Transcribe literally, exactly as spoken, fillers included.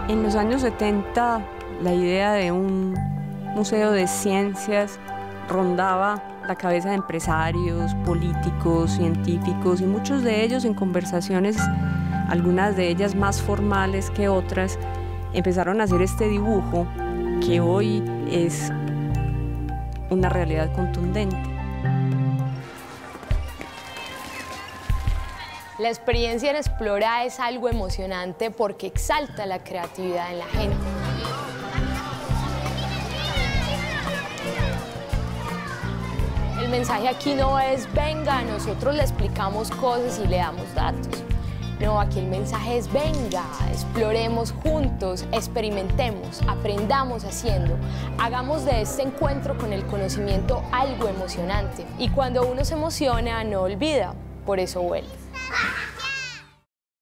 En los años setenta, la idea de un museo de ciencias rondaba la cabeza de empresarios, políticos, científicos, y muchos de ellos en conversaciones, algunas de ellas más formales que otras, empezaron a hacer este dibujo que hoy es una realidad contundente. La experiencia en Explora es algo emocionante porque exalta la creatividad en la gente. El mensaje aquí no es, venga, nosotros le explicamos cosas y le damos datos. No, aquí el mensaje es, venga, exploremos juntos, experimentemos, aprendamos haciendo. Hagamos de este encuentro con el conocimiento algo emocionante. Y cuando uno se emociona, no olvida, por eso vuelve.